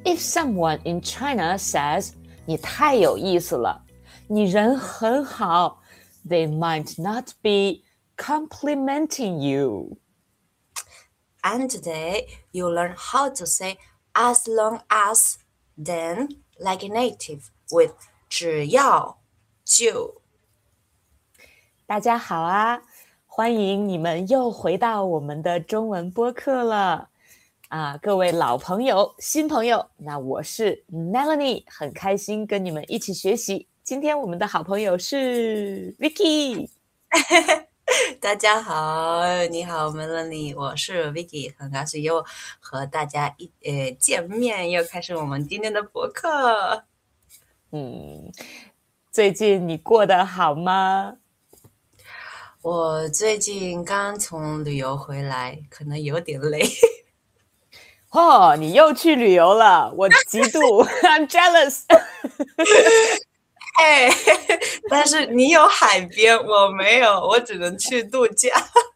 If someone in China says 你太有意思了，你人很好 they might not be complimenting you. And today you learn how to say as long as, then, like a native with 只要就。 大家好啊，欢迎你们又回到我们的中文播客了。各位老朋友、新朋友，那我是 Melanie， 很开心跟你们一起学习。今天我们的好朋友是 Vicky。 大家好，你好 Melanie， 我是 Vicky， 很高兴又和大家见面，又开始我们今天的播客。 最近你过得好吗？ 我最近刚从旅游回来，可能有点累。 你又去旅游了，我嫉妒I'm jealous 但是你有海边，我没有，我只能去度假。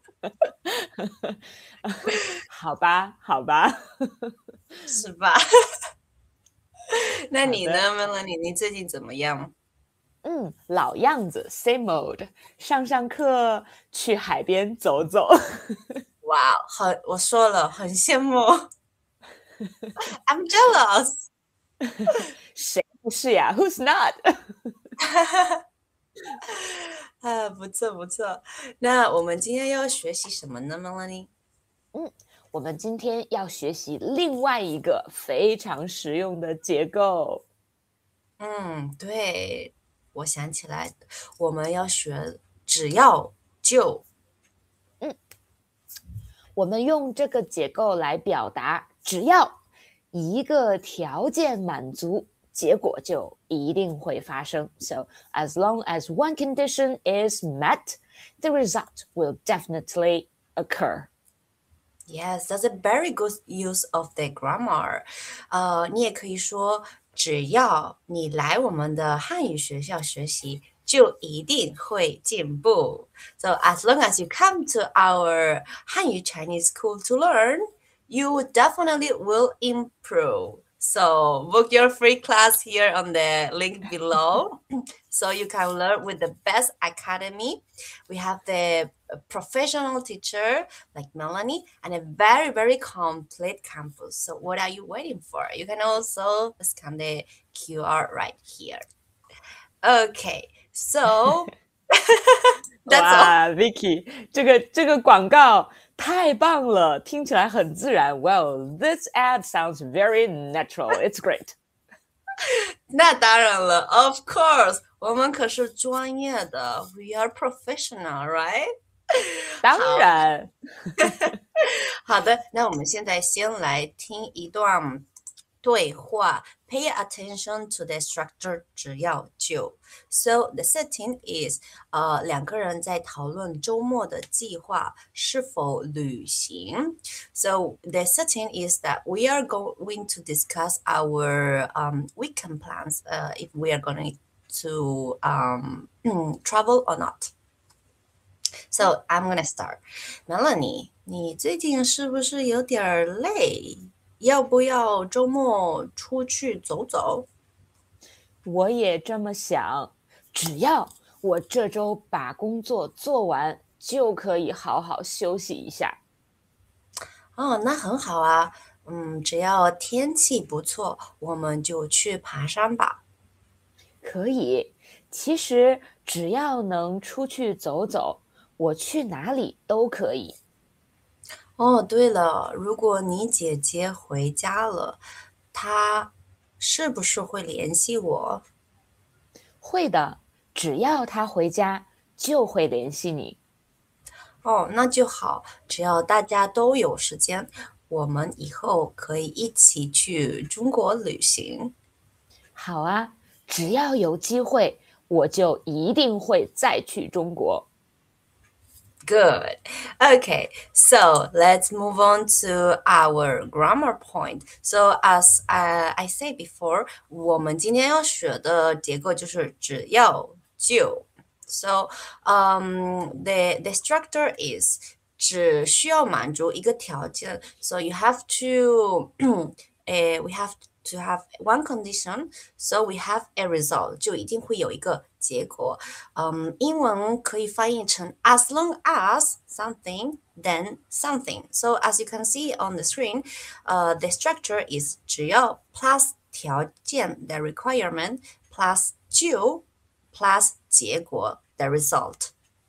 好吧， 是吧？那你呢 Melanie， 你最近怎么样？ 老样子 same old， 上课，去海边走走。 哇，我说了，很羡慕。I'm jealous。 谁不是呀 ？Who's not？ 不错不错。那我们今天要学习什么呢 Melanie？ 我们今天要学习另外一个非常实用的结构。 对，我想起来，我们要学只要就。 我们用这个结构来表达，只要一个条件满足，结果就一定会发生。So, as long as one condition is met, the result will definitely occur. Yes, that's a very good use of the grammar. 你也可以说，只要你来我们的汉语学校学习，就一定会进步。So as long as you come to our 汉语 Chinese school to learn, you definitely will improve. So book your free class here on the link below so you can learn with the best academy. We have the professional teacher like Melanie and a very, very complete campus. So what are you waiting for? You can also scan the QR right here. Okay, so that's all. Vicky，这个广告太棒了，听起来很自然。Well, this ad sounds very natural. It's great. 那当然了 ，Of course，我们可是专业的 ，We are professional, right？ 当然。 好的，那我们现在先来听一段对话。Pay attention to the structure， 只要就。So the setting is，两个人在讨论周末的计划是否旅行。So the setting is that we are going to discuss our weekend plans. If we are going to travel or not. So I'm gonna start. Melanie， 你最近是不是有点累？要不要周末出去走走？ 我也这么想，只要我这周把工作做完，就可以好好休息一下。 那很好啊。只要天气不错，我们就去爬山吧。 可以，其实只要能出去走走，我去哪里都可以。 对了，如果你姐姐回家了，她是不是会联系我？ 会的，只要她回家，就会联系你。 那就好，只要大家都有时间，我们以后可以一起去中国旅行。 好啊，只要有机会，我就一定会再去中国。 Good. Okay, so let's move on to our grammar point. So as I say before, 我们今天要学的结构就是只要就。So the structure is 只需要满足一个条件。So you have to we have to have one condition, so we have a result， 就一定会有一个结果。英文可以翻译成 as long as something, then something. So as you can see on the screen, the structure is 只要 plus 条件的 requirement plus 就 plus 结果的 result.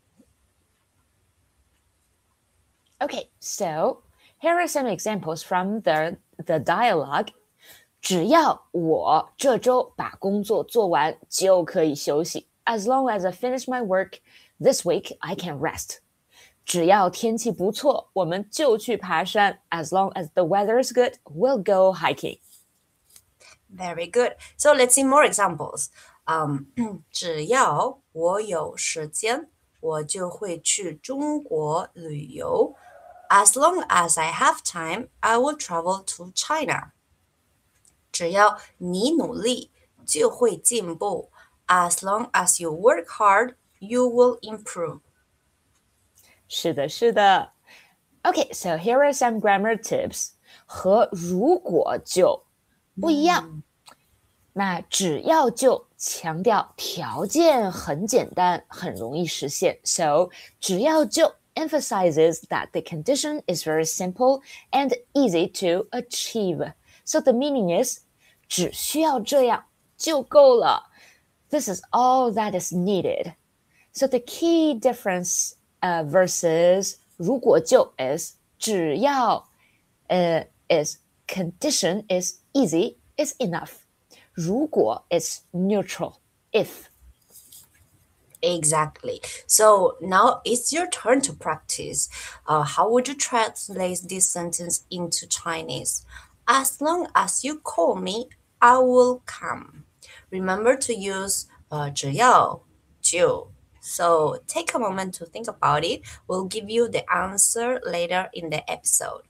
Okay, so here are some examples from the dialogue. 只要我这周把工作做完就可以休息。As long as I finish my work this week, I can rest. 只要天气不错，我们就去爬山。As long as the weather is good, we'll go hiking. Very good. So let's see more examples. 只要我有时间，我就会去中国旅游。As long as I have time, I will travel to China. 只要你努力，就会进步。As long as you work hard, you will improve. 是的，是的。Okay, so here are some grammar tips. 和如果就不一样。那只要就强调条件很简单，很容易实现。So 只要就 emphasizes that the condition is very simple and easy to achieve. So the meaning is 只需要这样就够了。This is all that is needed. So the key difference versus 如果就 is 只要is condition is easy is enough. 如果 is neutral, if. Exactly. So now it's your turn to practice. How would you translate this sentence into Chinese? As long as you call me, I will come. Remember to use 只要就. So take a moment to think about it. We'll give you the answer later in the episode.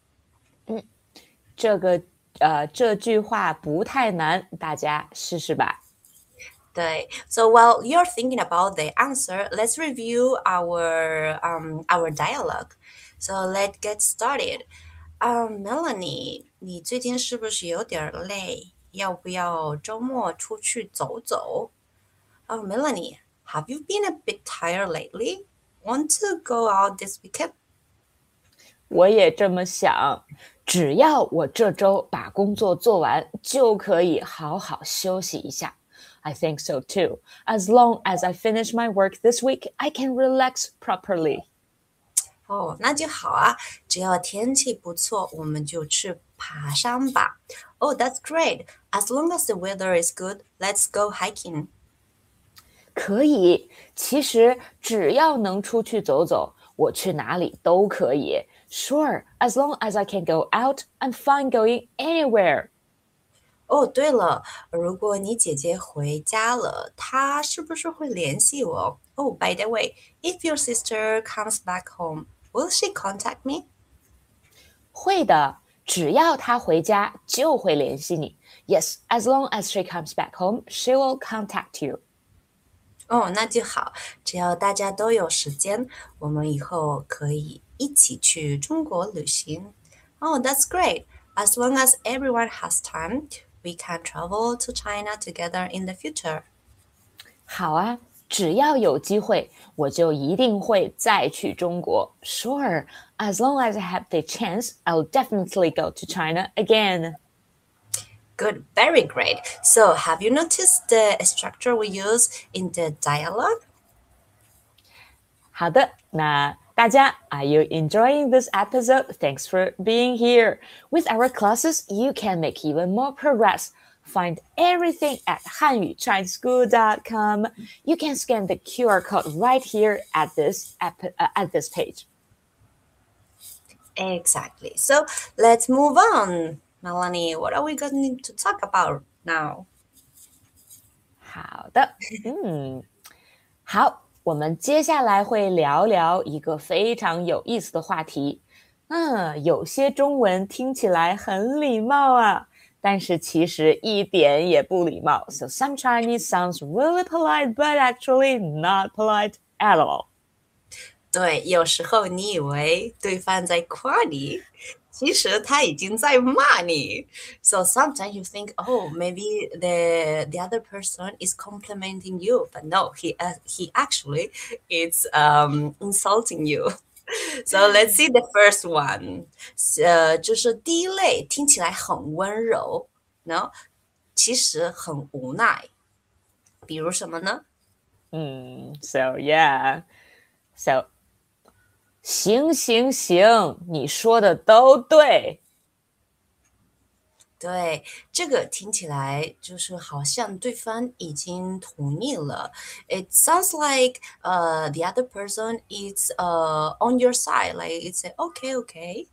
这句话不太难，大家试试吧。 对 So while you're thinking about the answer, let's review our dialogue. So let's get started. Melanie, 你最近是不是有点累？要不要周末出去走走？Melanie, have you been a bit tired lately? Want to go out this weekend? 我也这么想，只要我这周把工作做完，就可以好好休息一下。I think so too. As long as I finish my work this week, I can relax properly. 那就好啊，只要天气不错，我们就去爬山吧。That's great. As long as the weather is good, let's go hiking. 可以，其实只要能出去走走，我去哪里都可以。Sure, as long as I can go out, I'm fine going anywhere. 对了，如果你姐姐回家了，她是不是会联系我？By the way, if your sister comes back home, will she contact me? 会的，只要她回家就会联系你。Yes, as long as she comes back home, she will contact you. 那就好，只要大家都有时间，我们以后可以一起去中国旅行。That's great. As long as everyone has time, we can travel to China together in the future. 好啊，只要有机会，我就一定会再去中国。Sure, as long as I have the chance, I'll definitely go to China again. Good, very great. So have you noticed the structure we use in the dialogue? 好的，那大家 are you enjoying this episode? Thanks for being here. With our classes, you can make even more progress. Find everything at hanyuchineschool.com. You can scan the QR code right here at this page. Exactly. So let's move on. Melanie, what are we going to talk about now? 好的，好，我们接下来会聊聊一个非常有意思的话题。有些中文听起来很礼貌啊，但是其实一点也不礼貌。So some Chinese sounds really polite, but actually not polite at all. 对，有时候你以为对方在夸你， 其实他已经在骂你。So sometimes you think, oh, maybe the other person is complimenting you, but no, he actually is insulting you. So let's see the first one. 就是第一类听起来很温柔，然后其实很无奈。比如什么呢？ So yeah. So 行行行，你说的都对。 对，这个听起来就是好像对方已经同意了。It sounds like the other person is on your side, like it's okay, okay.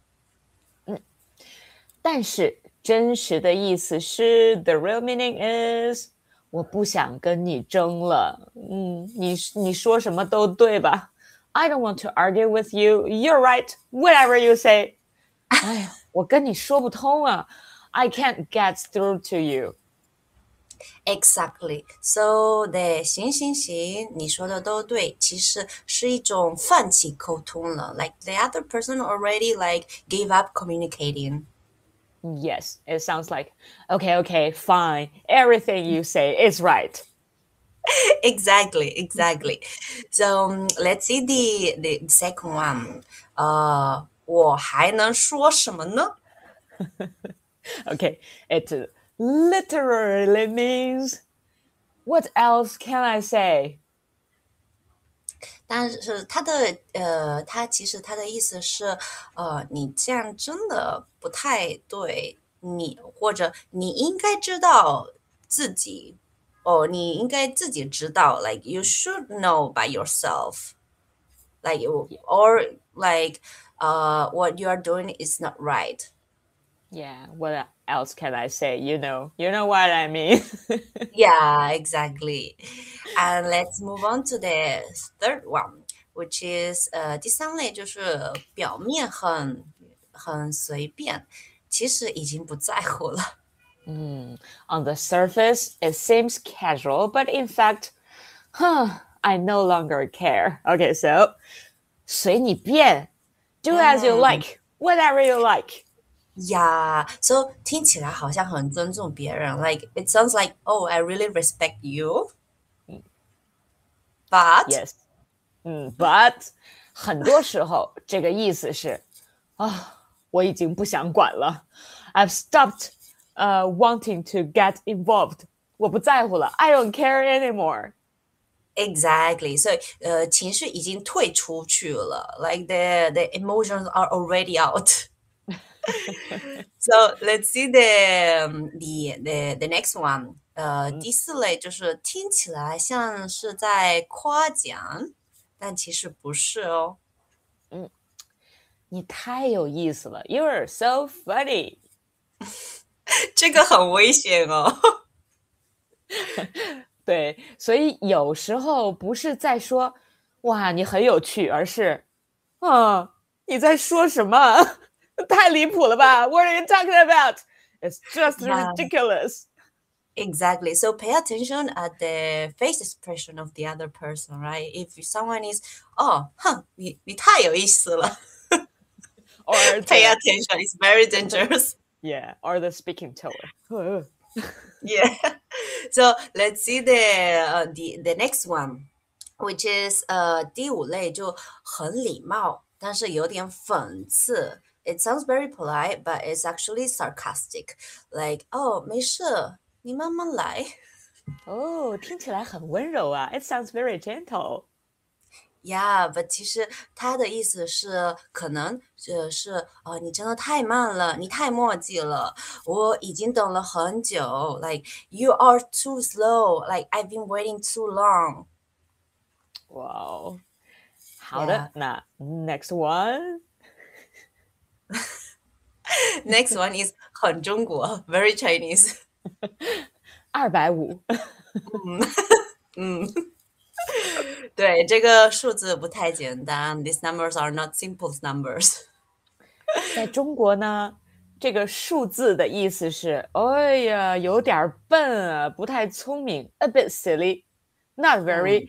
但是真实的意思是，the real meaning is，我不想跟你争了。你说什么都对吧？I don't want to argue with you. You're right. Whatever you say. 哎呀，我跟你说不通啊。I can't get through to you. Exactly. So 对，行行行，你说的都对，其实是一种放弃沟通了。Like the other person already like gave up communicating. Yes, it sounds like, okay, okay, fine. Everything you say is right. Exactly, exactly. So let's see the second one. 我还能说什么呢？ Okay, it literally means, what else can I say? 但是它其实它的意思是，你这样真的不太对，或者你应该知道自己，哦，你应该自己知道，like you should know by yourself, like or like, what you are doing is not right. Yeah, what else can I say? You know what I mean. Yeah, exactly. And let's move on to the third one, which is 第三类就是表面很随便，其实已经不在乎了。 On the surface, it seems casual, but in fact, I no longer care. Okay, so 随你便 do as you 嗯 like, whatever you like. ，Yeah, so 听起来好像很尊重别人，like it sounds like, oh, I really respect you, but Yes, but 很多时候这个意思是我已经不想管了。I've stopped wanting to get involved. 我不在乎了。I don't care anymore. exactly. So 情绪已经退出去了，like the emotions are already out. So let's see the next one. 第四类就是听起来像是在夸奖，但其实不是哦。 你太有意思了。You're so funny. 这个很危险哦。 对，所以有时候不是在说“哇，你很有趣”，而是你在说什么？太离谱了吧？What are you talking about? It's just Yeah, ridiculous. exactly. So pay attention at the face expression of the other person, right? If someone is, oh, 哼，你太有意思了。 Or Pay the attention. It's very dangerous. yeah, or the speaking tone. Yeah. So let's see the next one, which is 第五类就很礼貌，但是有点讽刺。It sounds very polite, but it's actually sarcastic. Like, oh, 没事，你慢慢来。 哦，听起来很温柔啊。It sounds very gentle. Yeah, but 其实他的意思是，可能你真的太慢了，你太墨迹了，我已经等了很久。Like you are too slow. Like I've been waiting too long. 哇哦，好 Yeah. 的，那 next one. Next one is 很中国，very Chinese. 250。 嗯，对，这个数字不太简单。These numbers are not simple numbers. 在中国呢，这个数字的意思是，哎呀，有点笨啊，不太聪明，a bit silly, not very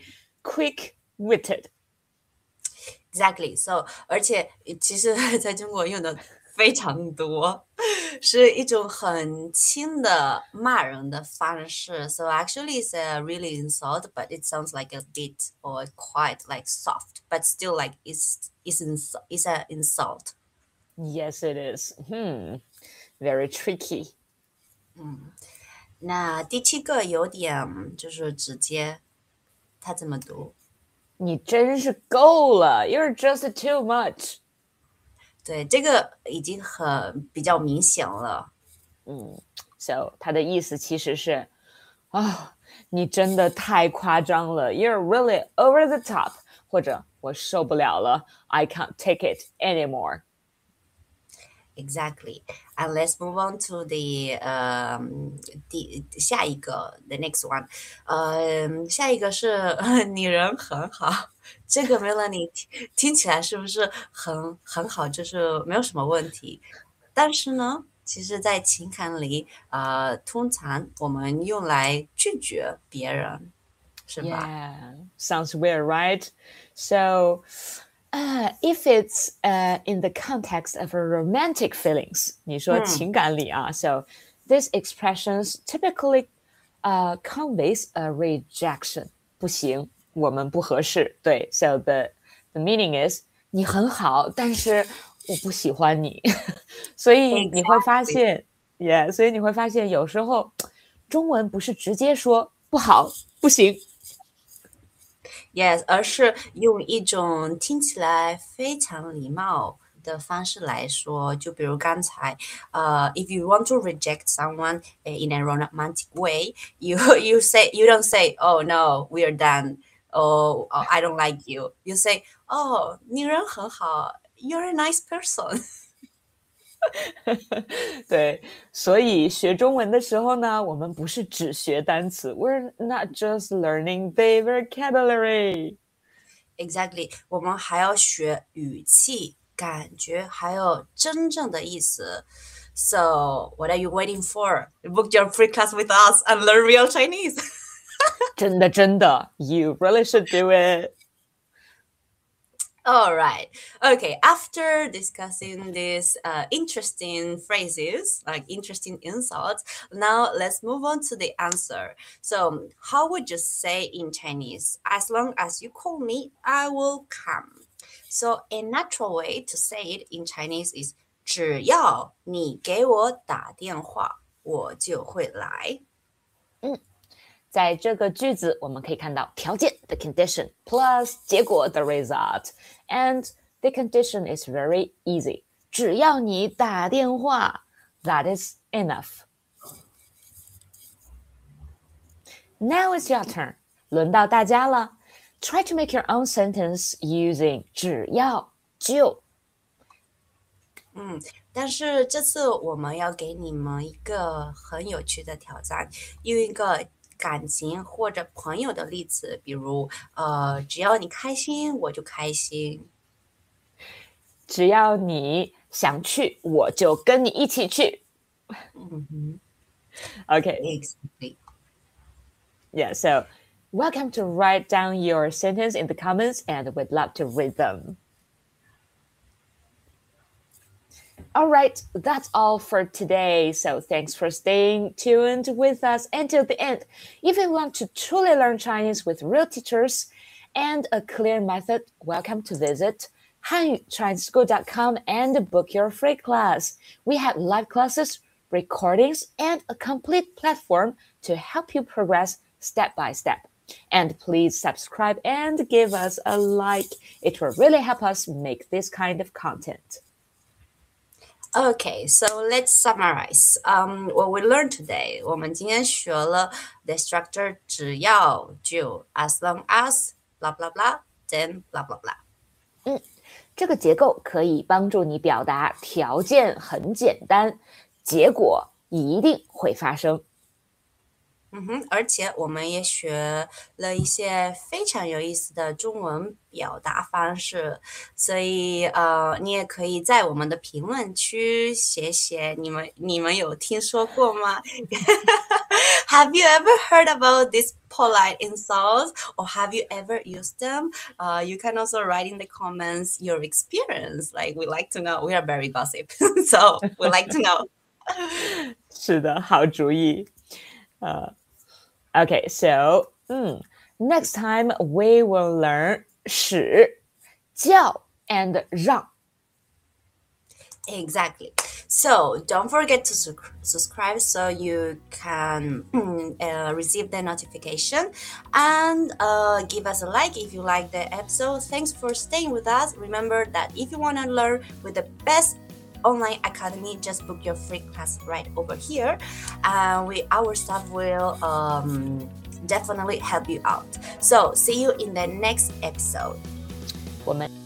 quick-witted. Exactly. So，而且其实在中国用的非常多，是一种很轻的骂人的方式。So actually, it's a really insult, but it sounds like a bit or quite like soft, but still like it's an insult. Yes, it is. Very tricky. 那第七个有点就是直接，它怎么读？ 你真是够了 You're just too much. 对，这个已经比较明显了。 So 它的意思其实是你真的太夸张了 You're really over the top. 或者我受不了了 I can't take it anymore. Exactly. And let's move on to the 下一个 the next one. 下一个是你人很好，这个 Melanie 听起来是不是很好，就是没有什么问题？但是呢，其实，在情感里，通常我们用来拒绝别人，是吧？ Yeah, sounds weird, right? So, if it's in the context of romantic feelings, 你说情感里啊, so these expressions typically conveys a rejection. 不行，我们不合适。对, so the meaning is 你很好，但是我不喜欢你。所以你会发现 yeah, 所以你会发现有时候中文不是直接说不好，不行。 Yes，而是用一种听起来非常礼貌的方式来说，就比如刚才，if you want to reject someone in a romantic way, you don't say, oh no, we are done, oh, I don't like you. You say, oh, 你人很好 you're a nice person. 对，所以学中文的时候呢，我们不是只学单词 ，We're not just learning the vocabulary. Exactly，我们还要学语气、感觉，还有真正的意思。So, what are you waiting for? Book your free class with us and learn real Chinese. 真的真的 You really should do it. All right. Okay. After discussing these interesting phrases, like interesting insults, now let's move on to the answer. So, how would you say in Chinese? As long as you call me, I will come. So, a natural way to say it in Chinese is 只要你给我打电话，我就会来。 在这个句子，我们可以看到条件 the condition plus 结果 the result, and the condition is very easy. 只要你打电话 that is enough. Now it's your turn. 轮到大家了。Try to make your own sentence using 只要就。 但是这次我们要给你们一个很有趣的挑战，用一个感情或者朋友的例子，比如只要你开心，我就开心。 只要你想去，我就跟你一起去。Okay. Exactly. Yeah, so welcome to write down your sentence in the comments and we'd love to read them. All right, that's all for today. So thanks for staying tuned with us until the end. If you want to truly learn Chinese with real teachers and a clear method, welcome to visit HanYuChineSchool.com and book your free class. We have live classes, recordings, and a complete platform to help you progress step by step. And please subscribe and give us a like. It will really help us make this kind of content. Okay, so let's summarize. What we learned today, 我们今天学了 the structure 只要就 as long as blah blah blah then blah blah blah. 这个结构可以帮助你表达条件很简单，结果一定会发生。 而且我们也学了一些非常有意思的中文表达方式，所以你也可以在我们的评论区写写你们有听说过吗？ Have you ever heard about these polite insults, or have you ever used them? You can also write in the comments your experience. Like, we like to know. We are very gossip, so we like to know. 是的，好主意。Okay, so next time we will learn 使、叫 and 让。 Exactly. So don't forget to subscribe so you can receive the notification, and give us a like if you like the episode. Thanks for staying with us. Remember that if you want to learn with the best online academy, just book your free class right over here, and our staff will definitely help you out. So see you in the next episode. 我们